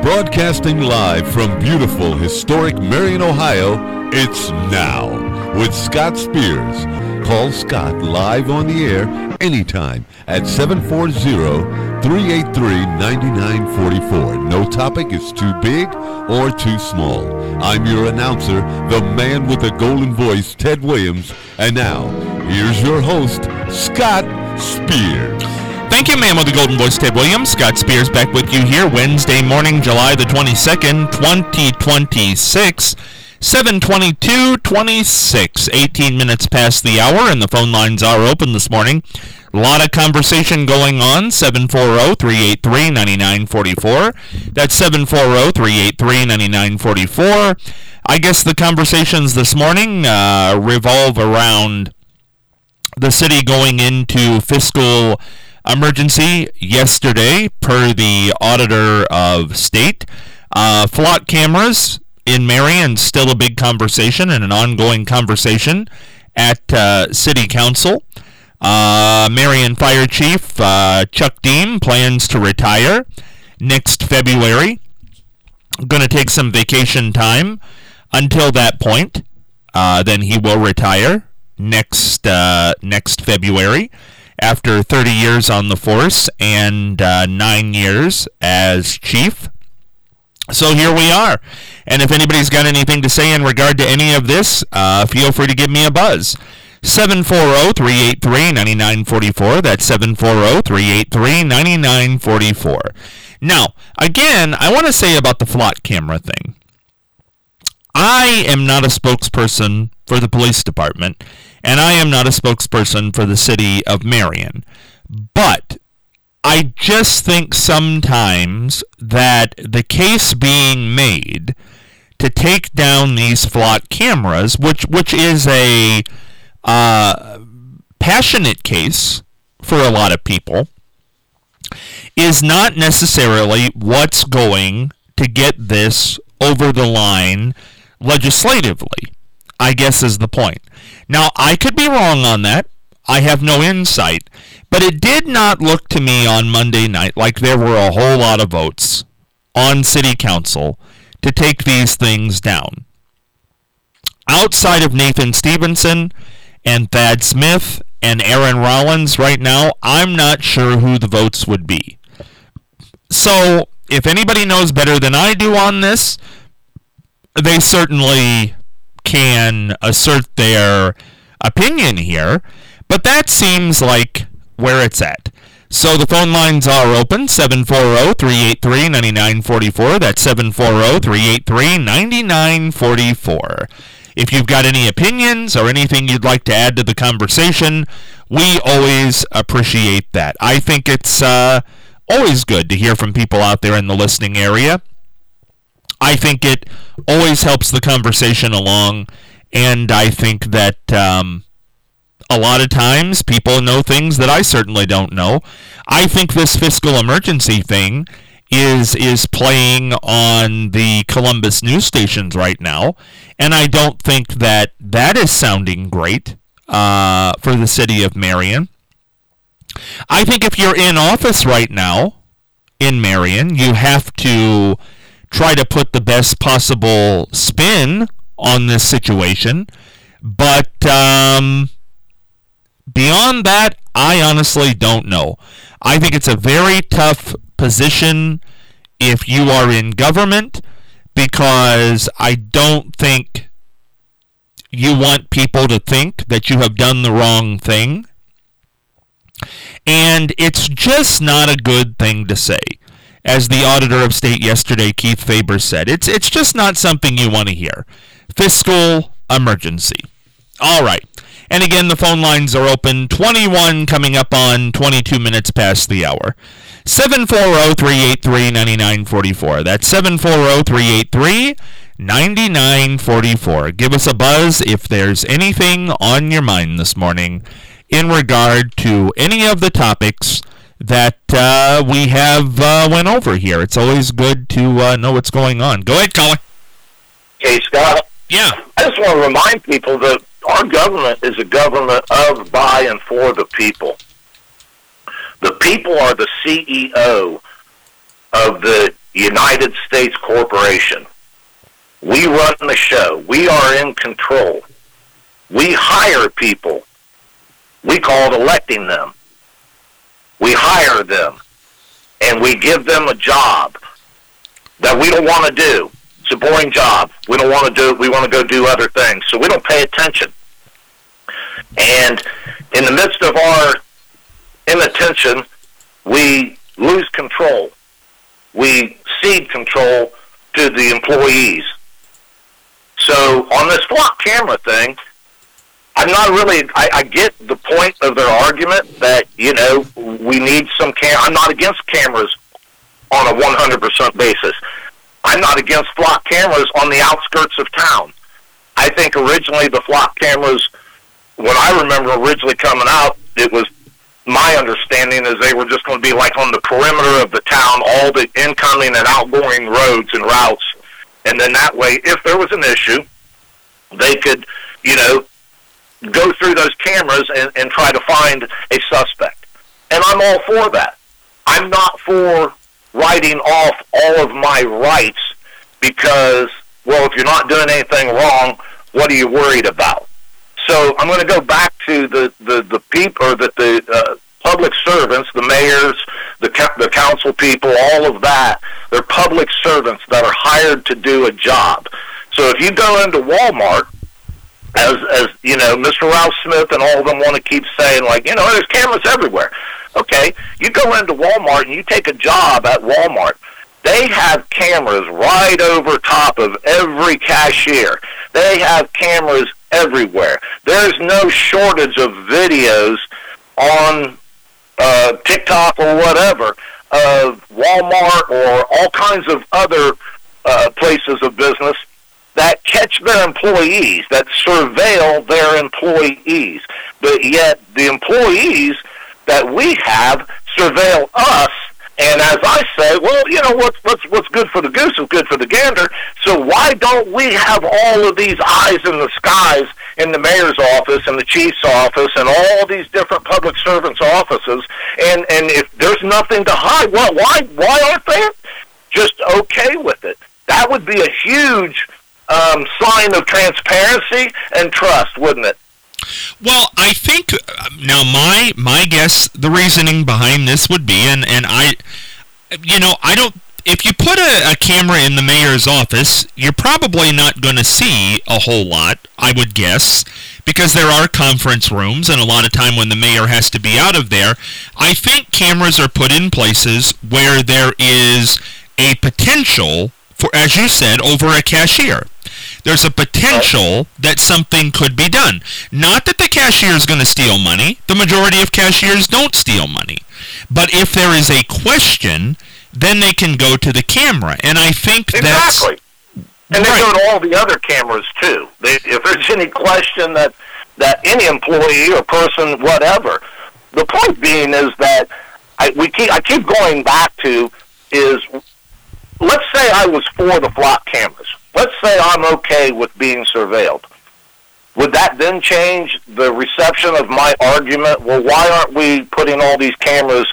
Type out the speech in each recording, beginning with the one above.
Broadcasting live from beautiful, historic Marion, Ohio, it's Now with Scott Spears. Call Scott live on the air anytime at 740-383-9944. No topic is too big or too small. I'm your announcer, the man with the golden voice, Ted Williams. And now, here's your host, Scott Spears. Thank you, man with the golden voice, Ted Williams. Scott Spears back with you here Wednesday morning, July the 22nd, 2026. 7:22:26, 18 minutes past the hour, and the phone lines are open this morning. A lot of conversation going on. 740-383-9944. That's 740-383-9944. I guess the conversations this morning revolve around the city going into fiscal emergency yesterday, per the Auditor of State. Flock cameras in Marion, still a big conversation and an ongoing conversation at City Council. Marion Fire Chief Chuck Deem plans to retire next February. Going to take some vacation time until that point. Then he will retire next February after 30 years on the force and 9 years as chief. So here we are. And if anybody's got anything to say in regard to any of this, feel free to give me a buzz. 740-383-9944. That's 740-383-9944. Now, again, I want to say about the flock camera thing. I am not a spokesperson for the police department, and I am not a spokesperson for the city of Marion. But I just think sometimes that the case being made to take down these flock cameras, which is a passionate case for a lot of people, is not necessarily what's going to get this over the line legislatively, I guess is the point. Now, I could be wrong on that. I have no insight. But it did not look to me on Monday night like there were a whole lot of votes on City Council to take these things down. Outside of Nathan Stevenson and Thad Smith and Aaron Rollins right now, I'm not sure who the votes would be. So, if anybody knows better than I do on this, they certainly can assert their opinion here, but that seems like where it's at. So the phone lines are open, 740-383-9944. That's 740-383-9944. If you've got any opinions or anything you'd like to add to the conversation, we always appreciate that. I think it's always good to hear from people out there in the listening area. I think it always helps the conversation along, and I think that a lot of times people know things that I certainly don't know. I think this fiscal emergency thing is playing on the Columbus news stations right now, and I don't think that is sounding great for the city of Marion. I think if you're in office right now in Marion, you have to try to put the best possible spin on this situation, but beyond that, I honestly don't know. I think it's a very tough position if you are in government, because I don't think you want people to think that you have done the wrong thing, and it's just not a good thing to say. As the Auditor of State yesterday, Keith Faber, said, it's just not something you want to hear. Fiscal emergency. All right. And again, the phone lines are open. 21 coming up on 22 minutes past the hour. 740-383-9944. That's 740-383-9944. Give us a buzz if there's anything on your mind this morning in regard to any of the topics that we have went over here. It's always good to know what's going on. Go ahead, caller. Hey, Scott. Yeah. I just want to remind people that our government is a government of, by, and for the people. The people are the CEO of the United States corporation. We run the show. We are in control. We hire people. We call it electing them. We hire them, and we give them a job that we don't want to do. It's a boring job. We don't want to do it. We want to go do other things. So we don't pay attention. And in the midst of our inattention, we lose control. We cede control to the employees. So on this flock camera thing, I'm not really, I get the point of their argument that, you know, we need some I'm not against cameras on a 100% basis. I'm not against flock cameras on the outskirts of town. I think originally the flock cameras, when I remember originally coming out, it was my understanding is they were just going to be like on the perimeter of the town, all the incoming and outgoing roads and routes. And then that way, if there was an issue, they could, you know, go through those cameras and try to find a suspect. And I'm all for that. I'm not for writing off all of my rights because, well, if you're not doing anything wrong, what are you worried about? So I'm going to go back to the people, or the public servants, the mayors, the council people, all of that. They're public servants that are hired to do a job. So if you go into Walmart, as you know, Mr. Ralph Smith and all of them want to keep saying, like, you know, there's cameras everywhere. Okay, you go into Walmart and you take a job at Walmart. They have cameras right over top of every cashier. They have cameras everywhere. There's no shortage of videos on TikTok or whatever of Walmart or all kinds of other places of business that catch their employees, that surveil their employees. But yet the employees that we have surveil us. And as I say, well, you know, what's good for the goose is good for the gander. So why don't we have all of these eyes in the skies in the mayor's office and the chief's office and all these different public servants' offices? And if there's nothing to hide, well, why aren't they just okay with it? That would be a huge sign of transparency and trust, wouldn't it? Well, I think now my guess, the reasoning behind this would be, and I don't. If you put a camera in the mayor's office, you're probably not going to see a whole lot, I would guess, because there are conference rooms, and a lot of time when the mayor has to be out of there, I think cameras are put in places where there is a potential for, as you said, over a cashier. There's a potential that something could be done. Not that the cashier is going to steal money. The majority of cashiers don't steal money. But if there is a question, then they can go to the camera. And I think that's... Exactly. And they go to all the other cameras, too. If there's any question that any employee or person, whatever, the point being is that I keep going back to is, let's say I was for the flock cameras. Let's say I'm okay with being surveilled. Would that then change the reception of my argument? Well, why aren't we putting all these cameras,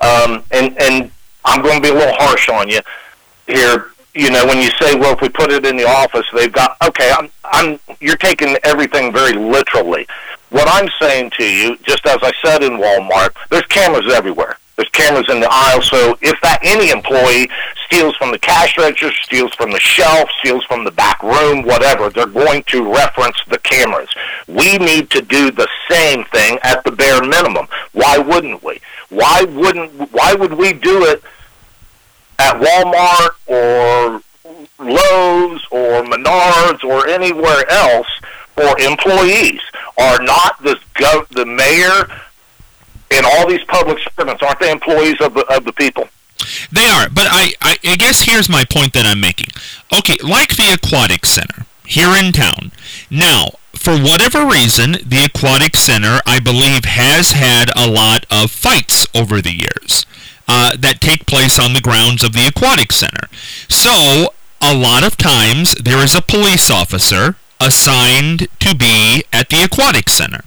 and I'm going to be a little harsh on you here, you know, when you say, well, if we put it in the office, they've got, okay, you're taking everything very literally. What I'm saying to you, just as I said in Walmart, there's cameras everywhere. There's cameras in the aisle, so if any employee steals from the cash register, steals from the shelf, steals from the back room, whatever, they're going to reference the cameras. We need to do the same thing at the bare minimum. Why wouldn't we? Why would we do it at Walmart or Lowe's or Menards or anywhere else for employees? Are not the mayor and all these public servants, aren't they employees of the people? They are, but I guess here's my point that I'm making. Okay, like the Aquatic Center here in town. Now, for whatever reason, the Aquatic Center, I believe, has had a lot of fights over the years that take place on the grounds of the Aquatic Center. So, a lot of times, there is a police officer assigned to be at the Aquatic Center.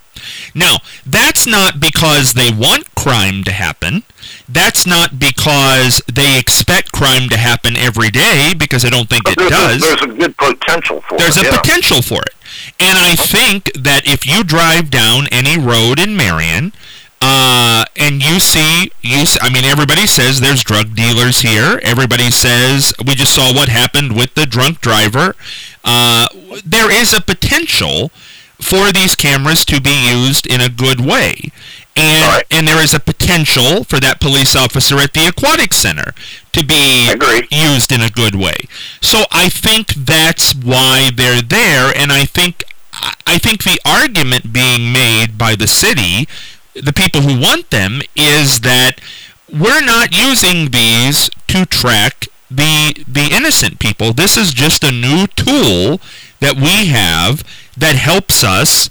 Now, that's not because they want crime to happen. That's not because they expect crime to happen every day, because I don't think it does. There's a good potential for it. There's a potential for it. And I think that if you drive down any road in Marion, and you see, I mean, everybody says there's drug dealers here. Everybody says, we just saw what happened with the drunk driver. There is a potential for these cameras to be used in a good way. And there is a potential for that police officer at the aquatic center to be used in a good way. So I think that's why they're there, and I think the argument being made by the city, the people who want them, is that we're not using these to track the innocent people. This is just a new tool that we have that helps us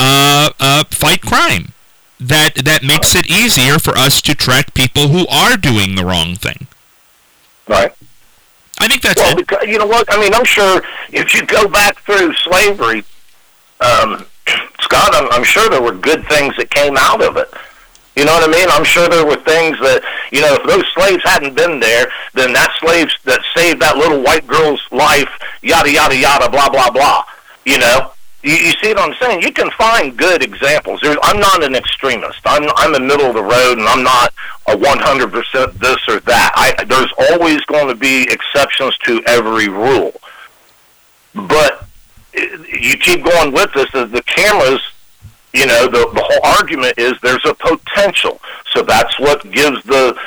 fight crime. That makes it easier for us to track people who are doing the wrong thing. Right. I think that's it. Because, you know what? I mean, I'm sure if you go back through slavery, Scott, I'm sure there were good things that came out of it. You know what I mean? I'm sure there were things that, you know, if those slaves hadn't been there, then that slaves that saved that little white girl's life, yada, yada, yada, blah, blah, blah. You know? You see what I'm saying? You can find good examples. I'm not an extremist. I'm in the middle of the road, and I'm not a 100% this or that. There's always going to be exceptions to every rule. But you keep going with this. The cameras, you know, the whole argument is there's a potential. So that's what gives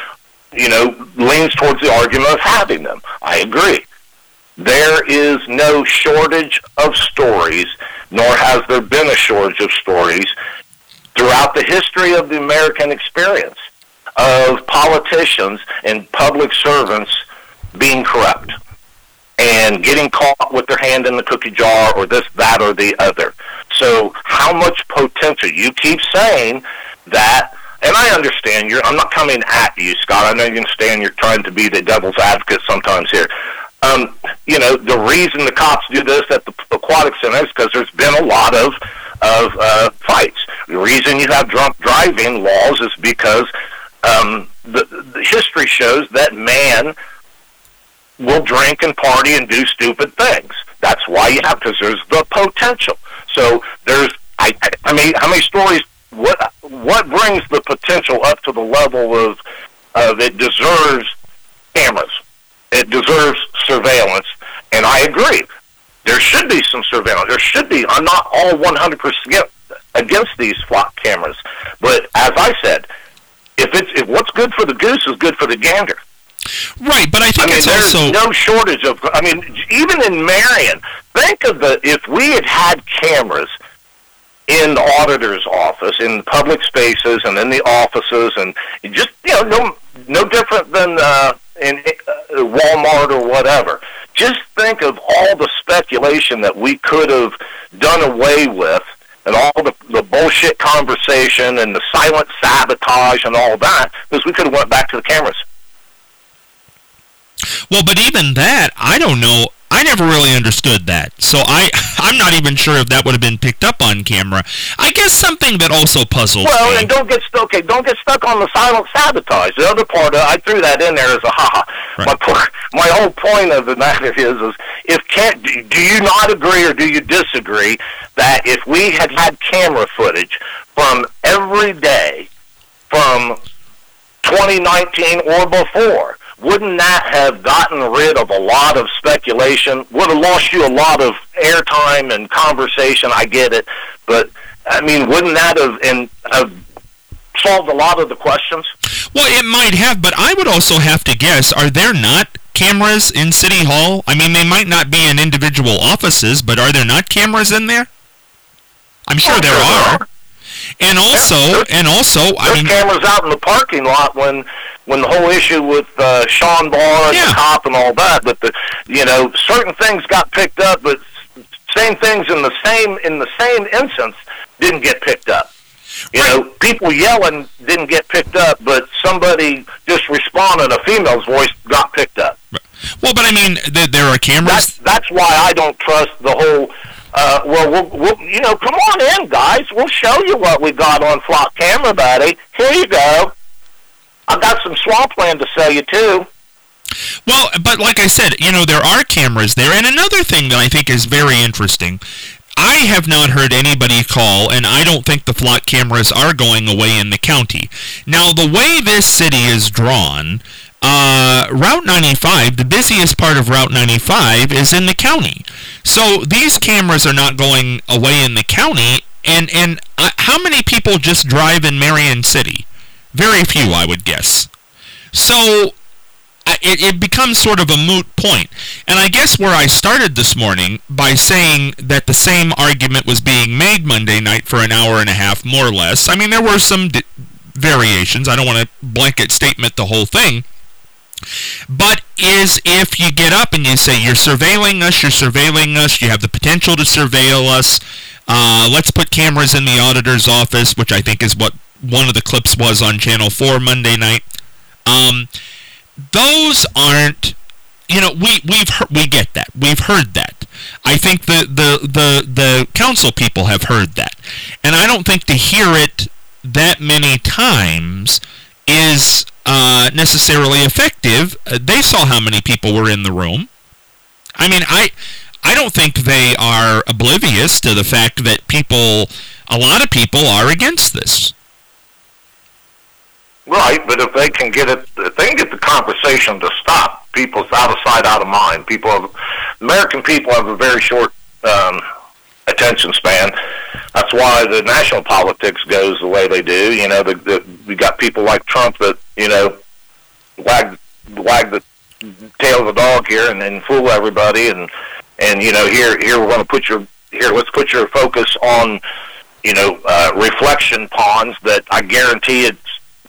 leans towards the argument of having them. I agree. There is no shortage of stories, nor has there been a shortage of stories throughout the history of the American experience of politicians and public servants being corrupt and getting caught with their hand in the cookie jar or this, that, or the other. So how much potential? You keep saying that, and I understand I'm not coming at you, Scott. I know you understand you're trying to be the devil's advocate sometimes here. You know, the reason the cops do this at the aquatic center is because there's been a lot of fights. The reason you have drunk driving laws is because the history shows that man will drink and party and do stupid things. That's why you have, because there's the potential. So there's, I mean, how many stories? What brings the potential up to the level of it deserves cameras? It deserves surveillance, and I agree. There should be some surveillance. There should be. I'm not all 100% against these flock cameras, but as I said, if what's good for the goose is good for the gander. Right, but I think it's there's also no shortage of. I mean, even in Marion, think of if we had cameras in the auditor's office, in public spaces, and in the offices, and just no different than in Walmart or whatever. Just think of all the speculation that we could have done away with, and all the bullshit conversation and the silent sabotage and all that, because we could have went back to the cameras. Well, but even that, I don't know. I never really understood that. So I'm not even sure if that would have been picked up on camera. I guess something that also puzzles me. And don't get stuck on the silent sabotage. The other part, I threw that in there as a ha-ha. Right. My whole point of the matter is do you not agree or do you disagree that if we had camera footage from every day from 2019 or before, wouldn't that have gotten rid of a lot of speculation? Would have lost you a lot of airtime and conversation, I get it. But, I mean, wouldn't that have solved a lot of the questions? Well, it might have, but I would also have to guess, are there not cameras in City Hall? I mean, they might not be in individual offices, but are there not cameras in there? I'm sure there are. And also, I mean, cameras out in the parking lot when the whole issue with Sean Barr and the cop and all that. But certain things got picked up, but same things in the same instance didn't get picked up. People yelling didn't get picked up, but somebody just responded, a female's voice got picked up. Well, but I mean, there are cameras. That's why I don't trust the whole we'll come on in, guys. We'll show you what we got on flock camera, buddy. Here you go. I've got some swampland to sell you, too. Well, but like I said, there are cameras there. And another thing that I think is very interesting, I have not heard anybody call, and I don't think the flock cameras are going away in the county. Now, the way this city is drawn, Route 95, the busiest part of Route 95, is in the county. So these cameras are not going away in the county. And how many people just drive in Marion City? Very few, I would guess. So it becomes sort of a moot point. And I guess where I started this morning by saying that the same argument was being made Monday night for an hour and a half, more or less. I mean, there were some variations. I don't want to blanket statement the whole thing. But is if you get up and you say, you're surveilling us, you have the potential to surveil us, let's put cameras in the auditor's office, which I think is what one of the clips was on Channel 4 Monday night. Those aren't, we get that. We've heard that. I think the council people have heard that. And I don't think to hear it that many times is necessarily effective. They saw how many people were in the room. I mean, I don't think they are oblivious to the fact that a lot of people are against this. Right, but if they can get the conversation to stop, people's out of sight, out of mind. American people have a very short attention span. That's why the national politics goes the way they do. We got people like Trump that wag the tail of the dog here and then fool everybody, and here we're going to let's put your focus on reflection ponds that I guarantee it's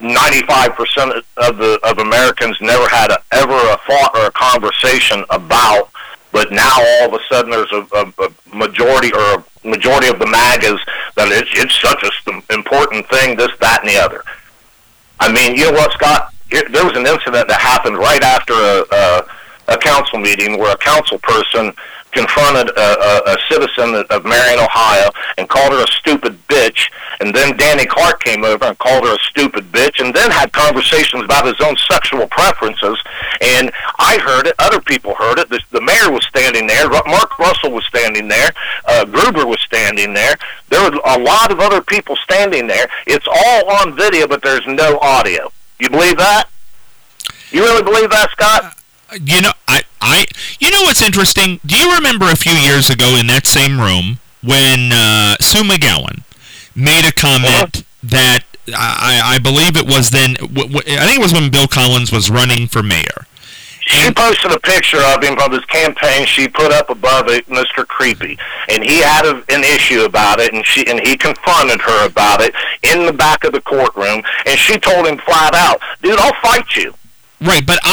95% of Americans never had ever a thought or a conversation about, but now all of a sudden there's a majority of the MAGAs that it's such an important thing, this, that, and the other. I mean, you know what, Scott? There was an incident that happened right after a council meeting where a council person confronted a citizen of Marion, Ohio, and called her a stupid bitch, and then Danny Clark came over and called her a stupid bitch, and then had conversations about his own sexual preferences, and I heard it, other people heard it, the mayor was standing there, Mark Russell was standing there, Gruber was standing there were a lot of other people standing there. It's all on video, but there's no audio. You believe that? You really believe that, Scott? You know what's interesting? Do you remember a few years ago in that same room when Sue McGowan made a comment that I believe it was then, I think it was when Bill Collins was running for mayor. She posted a picture of him from his campaign. She put up above it, Mr. Creepy, and he had an issue about it, and he confronted her about it in the back of the courtroom, and she told him flat out, "Dude, I'll fight you." Right, but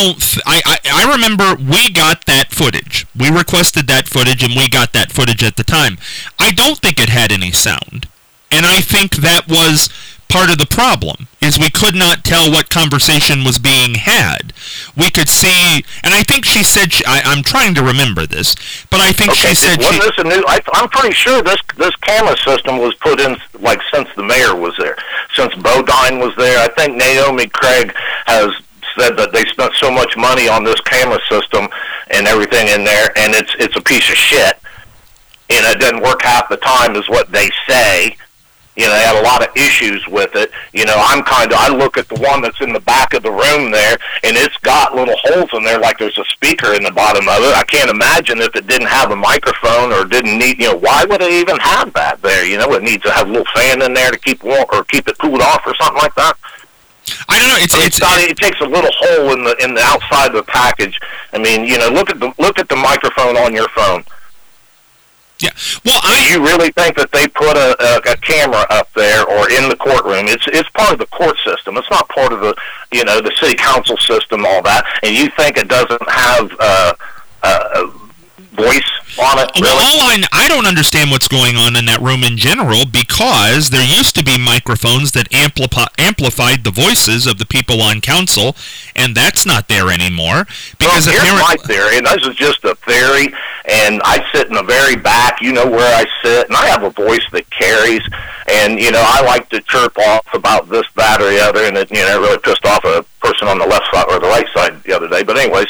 I remember we got that footage. We requested that footage, and we got that footage at the time. I don't think it had any sound, and I think that was part of the problem, is we could not tell what conversation was being had. We could see, and I think she said, I'm trying to remember this, but I think she said... I'm pretty sure this camera system was put in, since the mayor was there, since Bodine was there. I think Naomi Craig has said that they spent so much money on this camera system and everything in there, and it's a piece of shit, and it doesn't work half the time is what they say. They had a lot of issues with it. I look at the one that's in the back of the room there, and it's got little holes in there like there's a speaker in the bottom of it. I can't imagine if it didn't have a microphone or didn't need, why would it even have that there? It needs to have a little fan in there to keep warm or keep it cooled off or something like that. I don't know. It takes a little hole in the outside of the package. I mean, look at the microphone on your phone. Yeah. Well, do you really think that they put a camera up there or in the courtroom? It's part of the court system. It's not part of the the city council system, all that. And you think it doesn't have voice on it. Well, Really? I don't understand what's going on in that room in general, because there used to be microphones that amplified the voices of the people on council, and that's not there anymore. Because here's my theory, and this is just a theory, and I sit in the very back, you know where I sit, and I have a voice that carries, and, you know, I like to chirp off about this, that, or the other, and it, you know, really pissed off a person on the left side or the right side the other day. But anyways,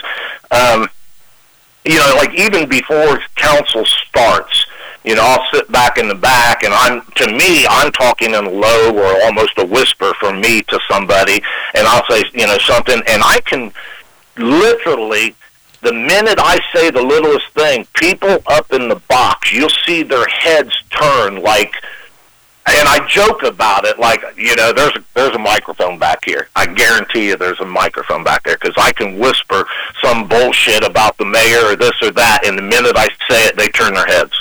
you know, like even before council starts, you know, I'll sit back in the back, and I'm talking in low or almost a whisper from me to somebody, and I'll say, you know, something, and I can literally, the minute I say the littlest thing, people up in the box, you'll see their heads turn like, and I joke about it like, you know, there's a microphone back here. I guarantee you there's a microphone back there, because I can whisper some bullshit about the mayor or this or that, and the minute I say it, they turn their heads.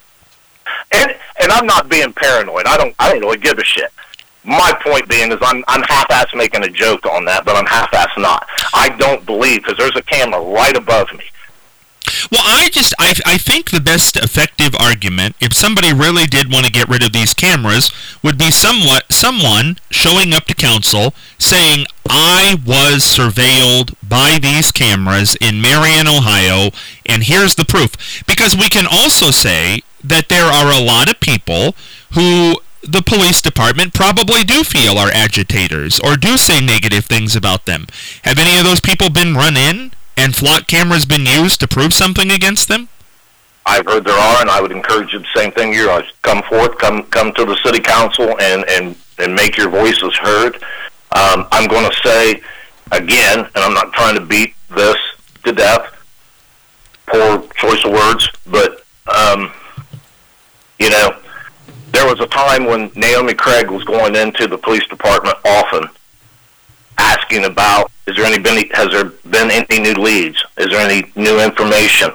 And I'm not being paranoid. I don't really give a shit. My point being is I'm half-ass making a joke on that, but I'm half-ass not. I don't believe, because there's a camera right above me. Well, I think the best effective argument, if somebody really did want to get rid of these cameras, would be someone showing up to council saying, I was surveilled by these cameras in Marion, Ohio, and here's the proof. Because we can also say that there are a lot of people who the police department probably do feel are agitators or do say negative things about them. Have any of those people been run in and flock cameras been used to prove something against them? I've heard there are, and I would encourage you the same thing. You come forth, come to the city council, and make your voices heard. I'm going to say again, and I'm not trying to beat this to death. Poor choice of words, but you know, there was a time when Naomi Craig was going into the police department often, asking about, has there been any new leads? Is there any new information?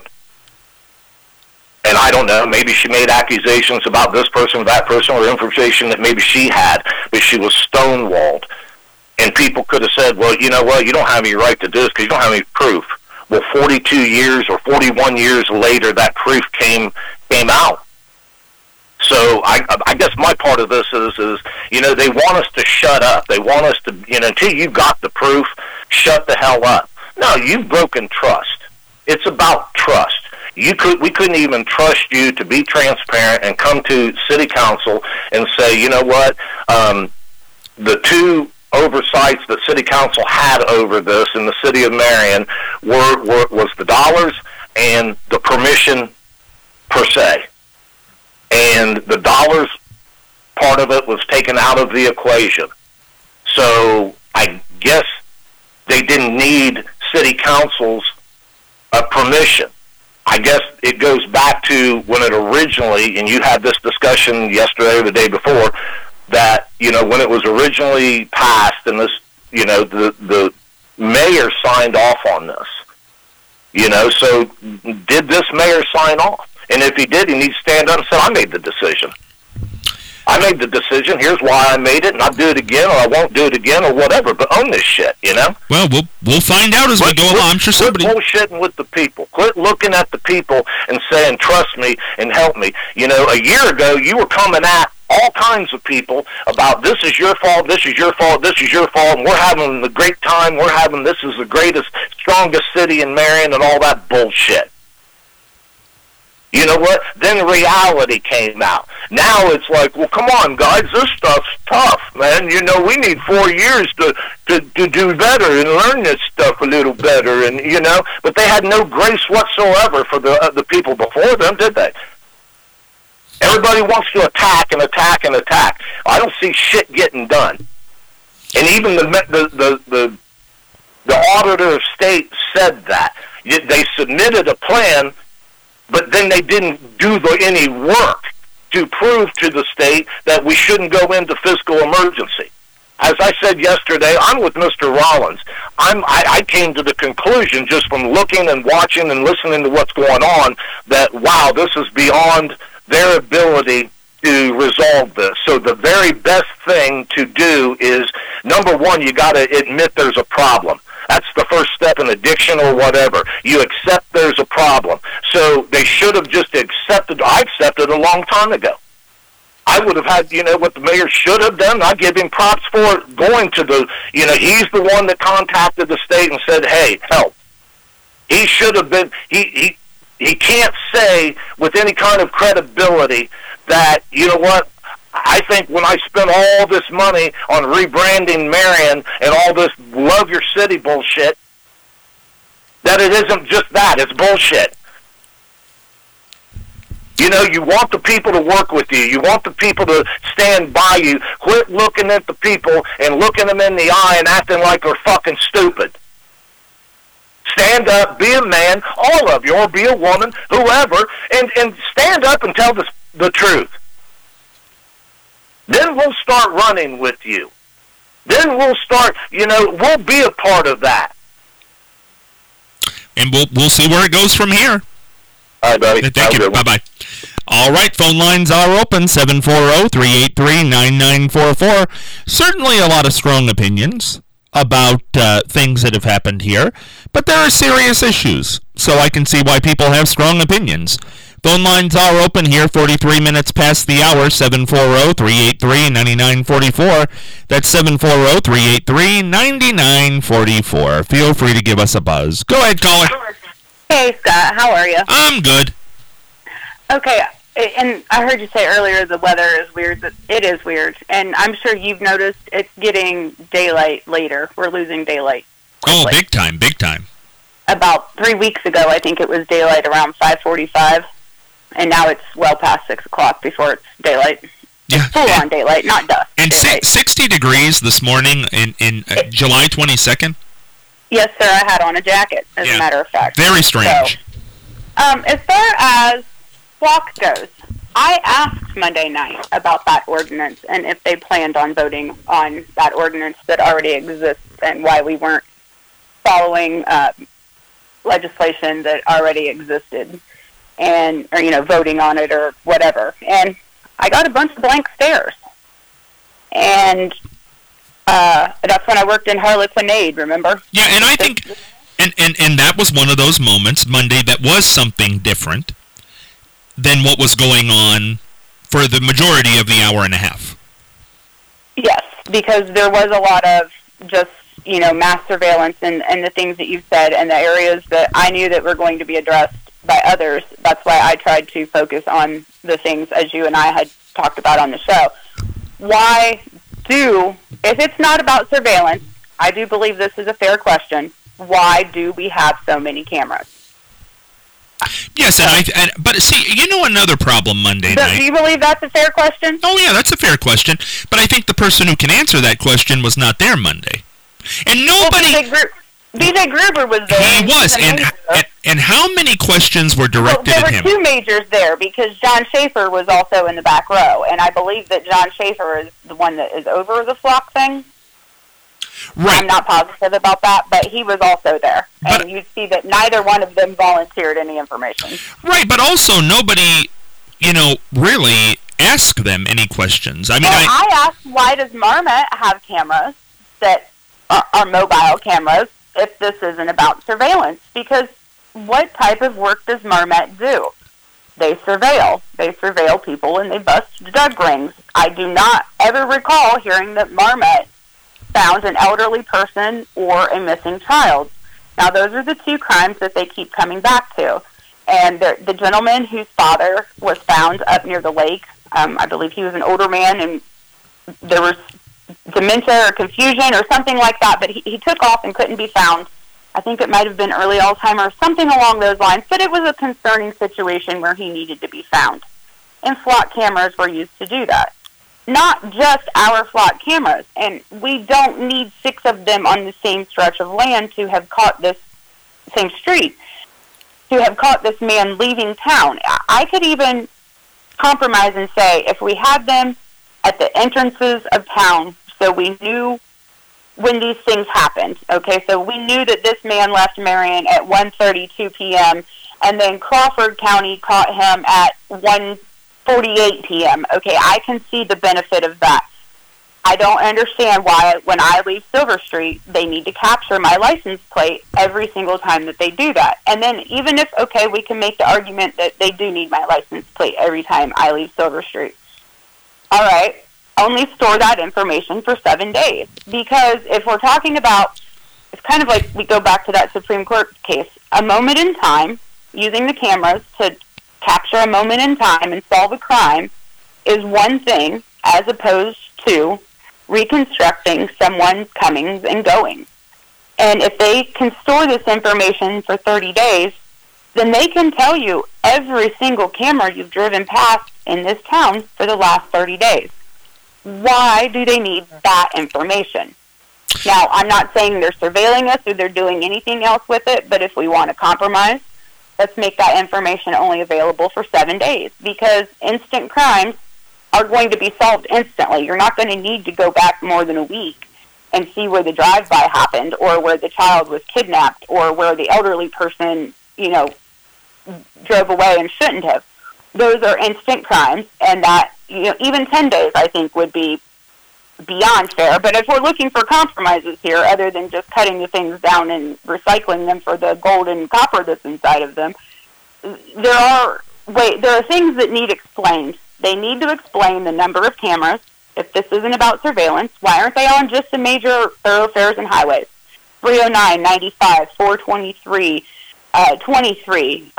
And I don't know, maybe she made accusations about this person or that person, or information that maybe she had, but she was stonewalled. And people could have said, well, you know what, you don't have any right to do this because you don't have any proof. Well, 42 years or 41 years later, that proof came out. So I guess my part of this is, you know, they want us to shut up. They want us to, you know, until you've got the proof, shut the hell up. No, you've broken trust. It's about trust. We couldn't even trust you to be transparent and come to city council and say, you know what, the two oversights that city council had over this in the city of Marion was the dollars and the permission per se. And the dollars part of it was taken out of the equation. So I guess they didn't need city council's permission. I guess it goes back to when it originally, and you had this discussion yesterday or the day before, that, you know, when it was originally passed and this, you know, the mayor signed off on this. You know, so did this mayor sign off? And if he did, he needs to stand up and say, I made the decision. I made the decision. Here's why I made it, and I'll do it again, or I won't do it again, or whatever. But own this shit, you know? Well, we'll find out as we go along. I'm sure somebody... Quit bullshitting with the people. Quit looking at the people and saying, trust me and help me. You know, a year ago, you were coming at all kinds of people about this is your fault, this is your fault, this is your fault, and we're having the great time, this is the greatest, strongest city in Marion, and all that bullshit. You know what? Then reality came out. Now it's like, well, come on, guys, this stuff's tough, man. You know, we need 4 years to do better and learn this stuff a little better, and you know. But they had no grace whatsoever for the people before them, did they? Everybody wants to attack and attack and attack. I don't see shit getting done. And even the auditor of state said that. They submitted a plan, but then they didn't do any work to prove to the state that we shouldn't go into fiscal emergency. As I said yesterday, I'm with Mr. Rollins. I came to the conclusion just from looking and watching and listening to what's going on that, wow, this is beyond their ability to resolve this. So the very best thing to do is, number one, you got to admit there's a problem. That's the first step in addiction or whatever. You accept there's a problem. So they should have just accepted. I accepted a long time ago. I would have had, what the mayor should have done. I give him props for going to the, he's the one that contacted the state and said, hey, help. He should have been, he can't say with any kind of credibility that, I think when I spent all this money on rebranding Marion and all this love your city bullshit, that it isn't just that, it's bullshit. You want the people to work with you. You want the people to stand by you. Quit looking at the people and looking them in the eye and acting like they're fucking stupid. Stand up, be a man, all of you, or be a woman, whoever, and stand up and tell the truth. Then we'll start running with you. Then we'll start, we'll be a part of that. And we'll see where it goes from here. All right, buddy. Thank you. Bye-bye. All right, phone lines are open, 740-383-9944. Certainly a lot of strong opinions about things that have happened here, but there are serious issues, so I can see why people have strong opinions. Phone lines are open here, 43 minutes past the hour, 740-383-9944. That's 740-383-9944. Feel free to give us a buzz. Go ahead, caller. Hey, Scott. How are you? I'm good. Okay, and I heard you say earlier the weather is weird. But it is weird, and I'm sure you've noticed it's getting daylight later. We're losing daylight. Oh, big time, big time. About 3 weeks ago, I think it was daylight around 5:45, and now it's well past 6 o'clock before it's daylight. Yeah, full-on daylight, not dusk. And 60 degrees this morning in July 22nd? Yes, sir. I had on a jacket, as a matter of fact. Very strange. So, as far as flock goes, I asked Monday night about that ordinance and if they planned on voting on that ordinance that already exists and why we weren't following legislation that already existed and, or, voting on it or whatever. And I got a bunch of blank stares. And that's when I worked in Harlequinade, remember? Yeah, and I think, and that was one of those moments, Monday, that was something different than what was going on for the majority of the hour and a half. Yes, because there was a lot of just, mass surveillance and the things that you've said and the areas that I knew that were going to be addressed by others. That's why I tried to focus on the things as you and I had talked about on the show. If it's not about surveillance, I do believe this is a fair question, why do we have so many cameras? Yes, but see, another problem Monday night. Do you believe that's a fair question? Oh, yeah, that's a fair question. But I think the person who can answer that question was not there Monday. And nobody... Well, BJ Gruber was there. He was, and how many questions were directed at him? There were two majors there, because John Schaefer was also in the back row, and I believe that John Schaefer is the one that is over the flock thing. Right. I'm not positive about that, but he was also there. And you see that neither one of them volunteered any information. Right, but also nobody, really asked them any questions. I mean, I asked, why does Marmot have cameras that are mobile cameras if this isn't about surveillance? Because what type of work does Marmot do? They surveil. They surveil people and they bust drug rings. I do not ever recall hearing that Marmot found an elderly person or a missing child. Now, those are the two crimes that they keep coming back to. And the gentleman whose father was found up near the lake, I believe he was an older man, and there was dementia or confusion or something like that, but he took off and couldn't be found. I think it might have been early Alzheimer's, something along those lines, but it was a concerning situation where he needed to be found. And flock cameras were used to do that. Not just our flock cameras, and we don't need 6 of them on the same stretch of land to have caught this same street, to have caught this man leaving town. I could even compromise and say if we had them at the entrances of town so we knew when these things happened, okay, so we knew that this man left Marion at 1:32 p.m. and then Crawford County caught him at 1:48 p.m. Okay, I can see the benefit of that. I don't understand why when I leave Silver Street, they need to capture my license plate every single time that they do that. And then even if, okay, we can make the argument that they do need my license plate every time I leave Silver Street. All right, only store that information for 7 days. Because if we're talking about, it's kind of like we go back to that Supreme Court case, a moment in time, using the cameras to capture a moment in time and solve a crime is one thing, as opposed to reconstructing someone's comings and goings. And if they can store this information for 30 days, then they can tell you every single camera you've driven past in this town for the last 30 days. Why do they need that information? Now, I'm not saying they're surveilling us or they're doing anything else with it, but if we want to compromise, let's make that information only available for 7 days, because instant crimes are going to be solved instantly. You're not going to need to go back more than a week and see where the drive-by happened or where the child was kidnapped or where the elderly person, drove away and shouldn't have. Those are instant crimes, and that, even 10 days, I think, would be beyond fair. But if we're looking for compromises here, other than just cutting the things down and recycling them for the gold and copper that's inside of them, there are things that need explained. They need to explain the number of cameras. If this isn't about surveillance, why aren't they on just the major thoroughfares and highways? 309, 95, 423, 23,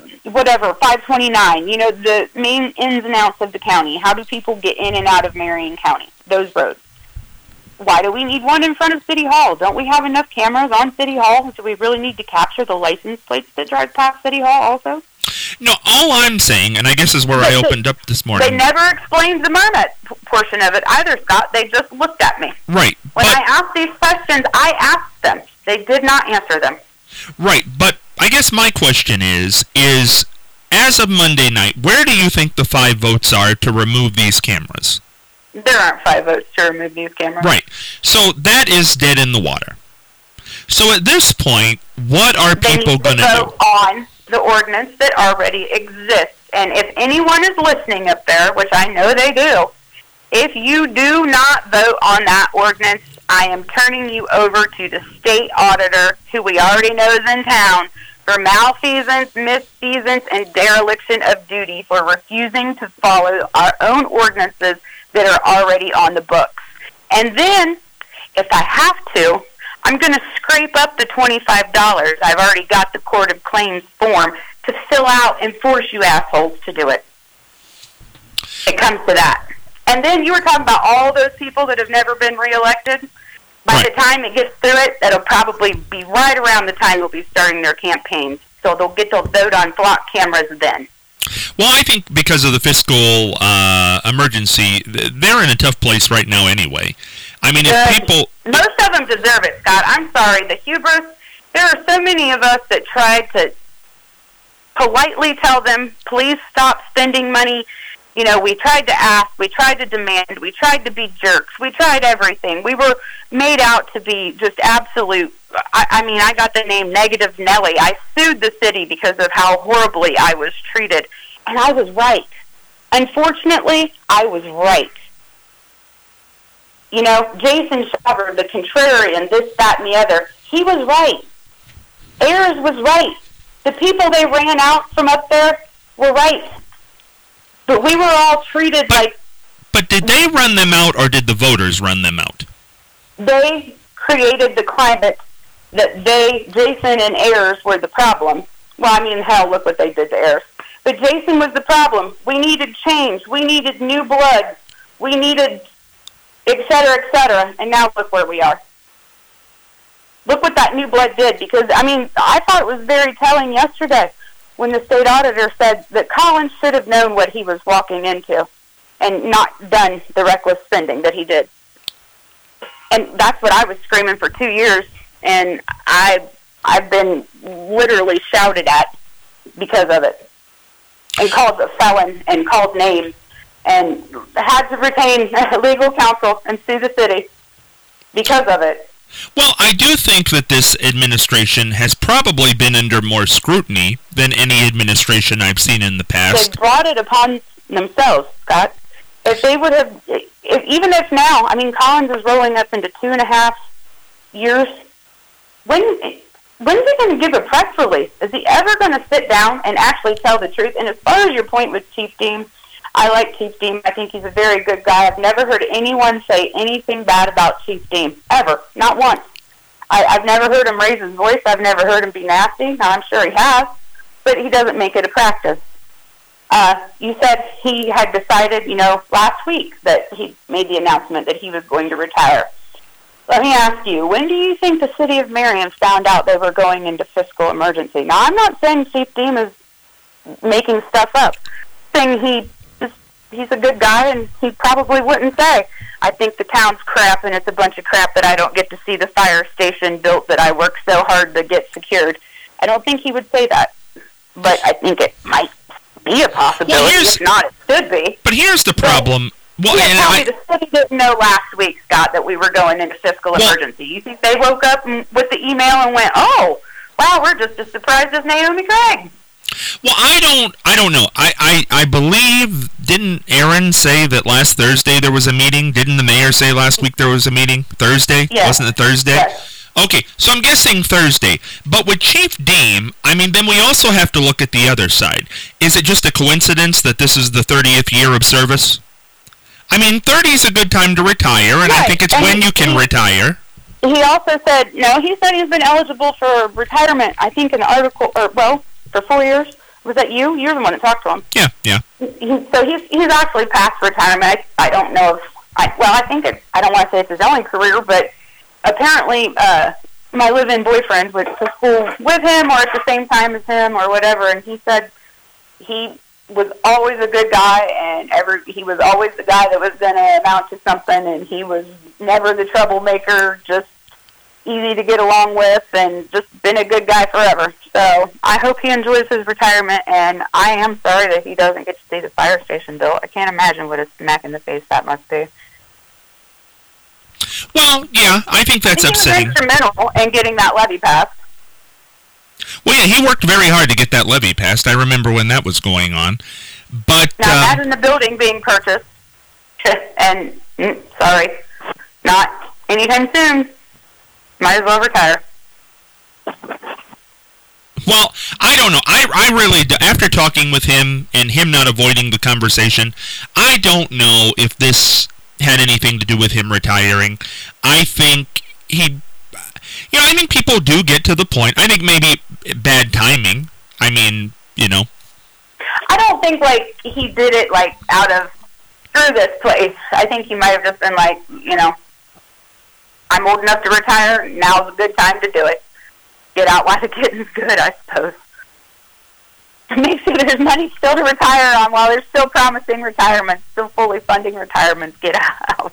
529, the main ins and outs of the county. How do people get in and out of Marion County? Those roads. Why do we need one in front of City Hall? Don't we have enough cameras on City Hall? Do we really need to capture the license plates that drive past City Hall also? No, all I'm saying, and I guess is where I opened up this morning. They never explained the Marmot portion of it either, Scott. They just looked at me. Right. When I asked these questions, I asked them. They did not answer them. Right, but I guess my question is as of Monday night, where do you think the 5 votes are to remove these cameras? There aren't 5 votes to remove these cameras. Right. So that is dead in the water. So at this point, what are people going to do? Vote on the ordinance that already exists. And if anyone is listening up there, which I know they do, if you do not vote on that ordinance, I am turning you over to the state auditor, who we already know is in town, for malfeasance, misfeasance, and dereliction of duty for refusing to follow our own ordinances that are already on the books. And then, if I have to, I'm going to scrape up the $25. I've already got the Court of Claims form to fill out and force you assholes to do it. It comes to that. And then you were talking about all those people that have never been reelected. By the time it gets through it, that'll probably be right around the time they'll be starting their campaigns. So they'll get to vote on block cameras then. Well, I think because of the fiscal emergency, they're in a tough place right now anyway. I mean, if people... Most of them deserve it, Scott. I'm sorry. The hubris, there are so many of us that tried to politely tell them, please stop spending money. We tried to ask, we tried to demand, we tried to be jerks, we tried everything. We were made out to be just absolute, I got the name Negative Nelly. I sued the city because of how horribly I was treated, and I was right. Unfortunately, I was right. Jason Shawver, the contrarian, this, that, and the other, he was right. Ayers was right. The people they ran out from up there were right. But we were all treated like... But did they run them out, or did the voters run them out? They created the climate that Jason and Ayers were the problem. Well, hell, look what they did to Ayers. But Jason was the problem. We needed change. We needed new blood. We needed et cetera, and now look where we are. Look what that new blood did, because, I thought it was very telling yesterday when the state auditor said that Collins should have known what he was walking into and not done the reckless spending that he did. And that's what I was screaming for 2 years, and I've been literally shouted at because of it, and called a felon and called names, and had to retain legal counsel and sue the city because of it. Well, I do think that this administration has probably been under more scrutiny than any administration I've seen in the past. They brought it upon themselves, Scott. If they would have, even if now, I mean, Collins is rolling up into 2.5 years. When's he going to give a press release? Is he ever going to sit down and actually tell the truth? And as far as your point with Chief Dean, I like Chief Dean. I think he's a very good guy. I've never heard anyone say anything bad about Chief Dean, ever. Not once. I've never heard him raise his voice. I've never heard him be nasty. Now, I'm sure he has, but he doesn't make it a practice. You said he had decided, last week that he made the announcement that he was going to retire. Let me ask you, when do you think the city of Marion found out they were going into fiscal emergency? Now, I'm not saying Chief Dean is making stuff up. I'm saying he's a good guy, and he probably wouldn't say, I think the town's crap, and it's a bunch of crap that I don't get to see the fire station built that I worked so hard to get secured. I don't think he would say that, but I think it might be a possibility. If not, it should be. But here's the problem. Tell me the city didn't know last week, Scott, that we were going into fiscal emergency. You think they woke up with the email and went, oh, wow, we're just as surprised as Naomi Craig? Well, I don't know. I believe, didn't Aaron say that last Thursday there was a meeting? Didn't the mayor say last week there was a meeting? Thursday? Yes. Wasn't it Thursday? Yes. Okay, so I'm guessing Thursday. But with Chief Dean, then we also have to look at the other side. Is it just a coincidence that this is the 30th year of service? 30 is a good time to retire, and right. I think it's when you can retire. He also said, he said he's been eligible for retirement, I think in the article, for 4 years. Was that you? You're the one that talked to him. Yeah. So he's actually past retirement. I don't know if, I don't want to say it's his only career, but apparently my live-in boyfriend went to school with him or at the same time as him or whatever, and he said he was always a good guy, and he was always the guy that was going to amount to something, and he was never the troublemaker, just easy to get along with, and just been a good guy forever. So I hope he enjoys his retirement, and I am sorry that he doesn't get to see the fire station built. I can't imagine what a smack in the face that must be. Well, yeah, I think that's upsetting. He was instrumental in getting that levy passed. Well, yeah, he worked very hard to get that levy passed. I remember when that was going on. But now, imagine the building being purchased, and, not anytime soon. Might as well retire. Well, I don't know. I really, after talking with him and him not avoiding the conversation, I don't know if this had anything to do with him retiring. I think I think people do get to the point. I think maybe bad timing. I don't think, he did it, out of, screw this place. I think he might have just been I'm old enough to retire. Now's a good time to do it. Get out while the getting's good, I suppose. Make sure there's money still to retire on while there's still promising retirement, still fully funding retirements. Get out.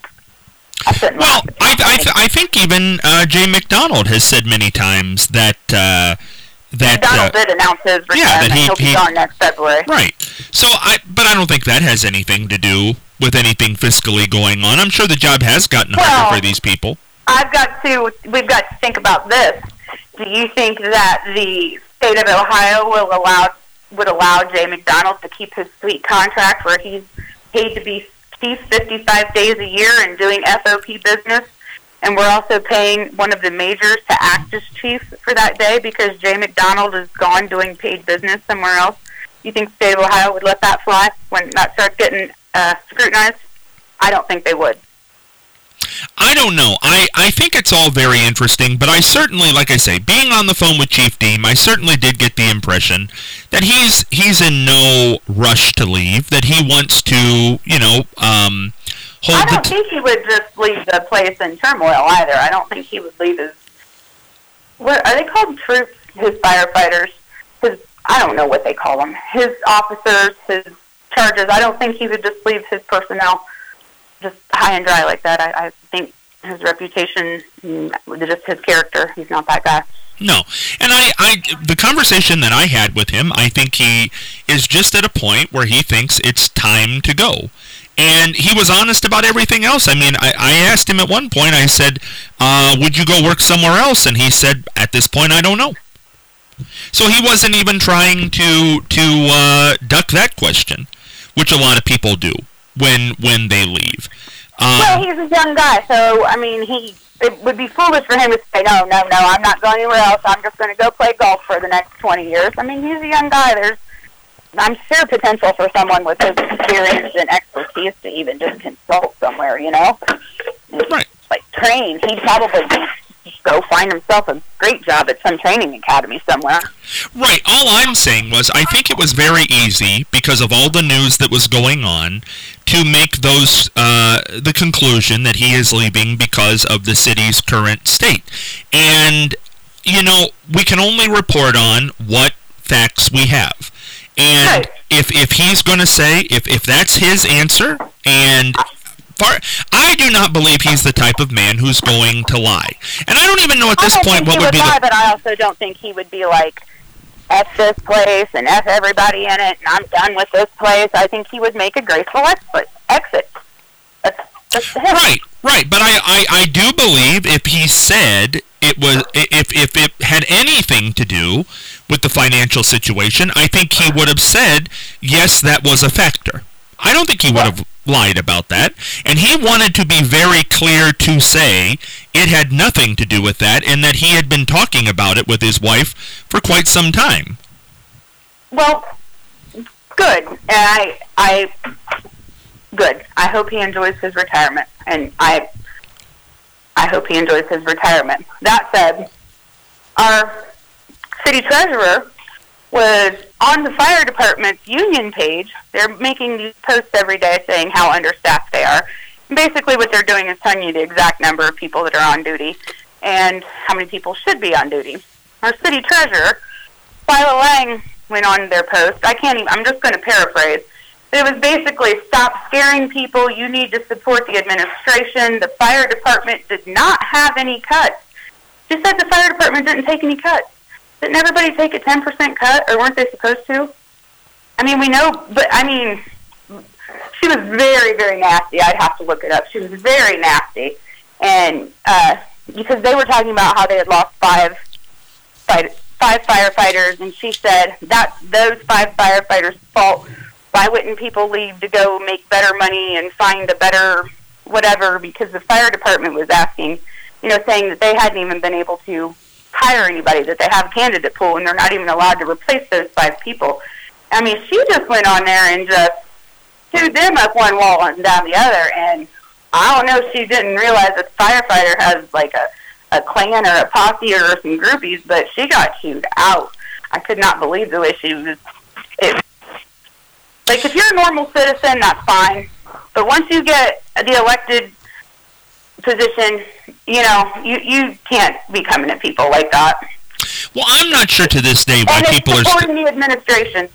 I think even Jay McDonald has said many times that McDonald did announce his retirement. He'll be gone next February. Right. So, but I don't think that has anything to do with anything fiscally going on. I'm sure the job has gotten harder for these people. We've got to think about this. Do you think that the state of Ohio would allow Jay McDonald to keep his sweet contract where he's paid to be chief 55 days a year and doing FOP business, and we're also paying one of the majors to act as chief for that day because Jay McDonald is gone doing paid business somewhere else? You think the state of Ohio would let that fly when that starts getting scrutinized? I don't think they would. I don't know. I think it's all very interesting, but I certainly, like I say, being on the phone with Chief Dean, I certainly did get the impression that he's in no rush to leave, that he wants to, hold I don't think he would just leave the place in turmoil either. I don't think he would leave his, what are they called, troops, his firefighters, I don't know what they call them, his officers, his charges. I don't think he would just leave his personnel just high and dry like that. I think his reputation, just his character, he's not that guy. No. And the conversation that I had with him, I think he is just at a point where he thinks it's time to go. And he was honest about everything else. I asked him at one point, I said, would you go work somewhere else? And he said, at this point, I don't know. So he wasn't even trying to duck that question, which a lot of people do. when they leave. Well, he's a young guy, so, I mean, it would be foolish for him to say, no, I'm not going anywhere else. I'm just going to go play golf for the next 20 years. I mean, he's a young guy. There's, I'm sure, potential for someone with his experience and expertise to even just consult somewhere, you know? Right. Like, train. He'd probably go find himself a great job at some training academy somewhere. Right. All I'm saying was I think it was very easy, because of all the news that was going on, to make those the conclusion that he is leaving because of the city's current state. And, you know, we can only report on what facts we have. And right. if he's going to say, if that's his answer, and I do not believe he's the type of man who's going to lie. And I don't even know at this point what would be lie, but I also don't think he would be like, F this place and F everybody in it, and I'm done with this place. I think he would make a graceful exit. That's him. Right. But I do believe if he said it was, if it had anything to do with the financial situation, I think he would have said, yes, that was a factor. I don't think he would have lied about that. And he wanted to be very clear to say it had nothing to do with that, and that he had been talking about it with his wife for quite some time. Well, good. And I good. I hope he enjoys his retirement. And I hope he enjoys his retirement. That said, our city treasurer was on the fire department's union page. They're making these posts every day saying how understaffed they are. And basically what they're doing is telling you the exact number of people that are on duty and how many people should be on duty. Our city treasurer, Lila Lang, went on their post. I'm just going to paraphrase. It was basically, stop scaring people. You need to support the administration. The fire department did not have any cuts. She said the fire department didn't take any cuts. Didn't everybody take a 10% cut, or weren't they supposed to? I mean, we know, but, I mean, she was very, very nasty. I'd have to look it up. She was very nasty. And because they were talking about how they had lost five firefighters, and she said that those 5 firefighters' fault. Why wouldn't people leave to go make better money and find a better whatever? Because the fire department was asking, saying that they hadn't even been able to hire anybody, that they have a candidate pool, and they're not even allowed to replace those 5 people. I mean, she just went on there and just chewed them up one wall and down the other, and I don't know if she didn't realize that the firefighter has, like, a clan or a posse or some groupies, but she got chewed out. I could not believe the way she was. Like, if you're a normal citizen, that's fine, but once you get the elected position, you can't be coming at people like that. Well, I'm not sure to this day why people are supporting the administration.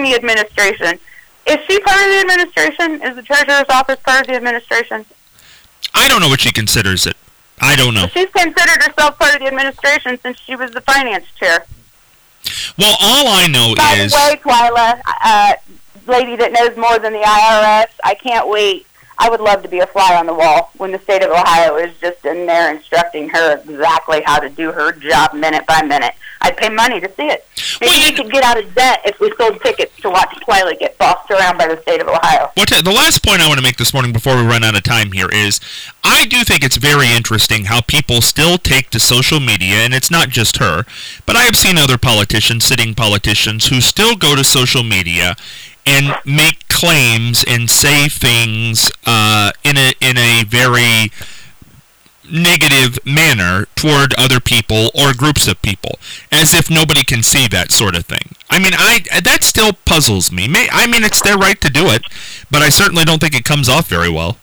Is she part of the administration? Is the treasurer's office part of the administration? I don't know what she considers it. I don't know. Well, she's considered herself part of the administration since she was the finance chair. Well, all I know is... By the way, Twyla, lady that knows more than the IRS, I can't wait. I would love to be a fly on the wall when the state of Ohio is just in there instructing her exactly how to do her job minute by minute. I'd pay money to see it. Maybe we could get out of debt if we sold tickets to watch Twyla get bossed around by the state of Ohio. The last point I want to make this morning before we run out of time here is I do think it's very interesting how people still take to social media, and it's not just her, but I have seen other sitting politicians, who still go to social media and make claims and say things in a very negative manner toward other people or groups of people, as if nobody can see that sort of thing. I mean, that still puzzles me. I mean, it's their right to do it, but I certainly don't think it comes off very well.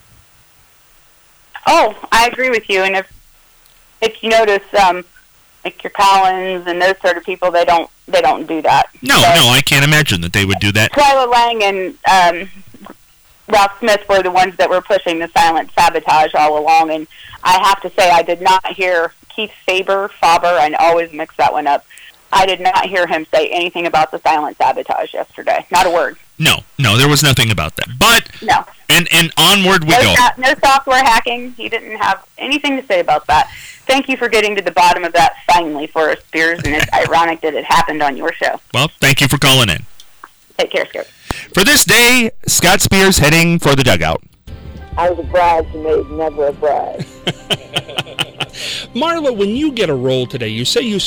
Oh, I agree with you. And if you notice, like your Collins and those sort of people, they don't do that. No, I can't imagine that they would do that. Twyla Lang and Ralph Smith were the ones that were pushing the silent sabotage all along, and I have to say I did not hear Keith Faber, I always mix that one up. I did not hear him say anything about the silent sabotage yesterday. Not a word. No, there was nothing about that. But no. And onward we go. No software hacking. He didn't have anything to say about that. Thank you for getting to the bottom of that finally for us, Spears, and it's ironic that it happened on your show. Well, thank you for calling in. Take care, Scott. For this day, Scott Spears heading for the dugout. I was a bridesmaid, never a bride. Marla, when you get a role today, you say you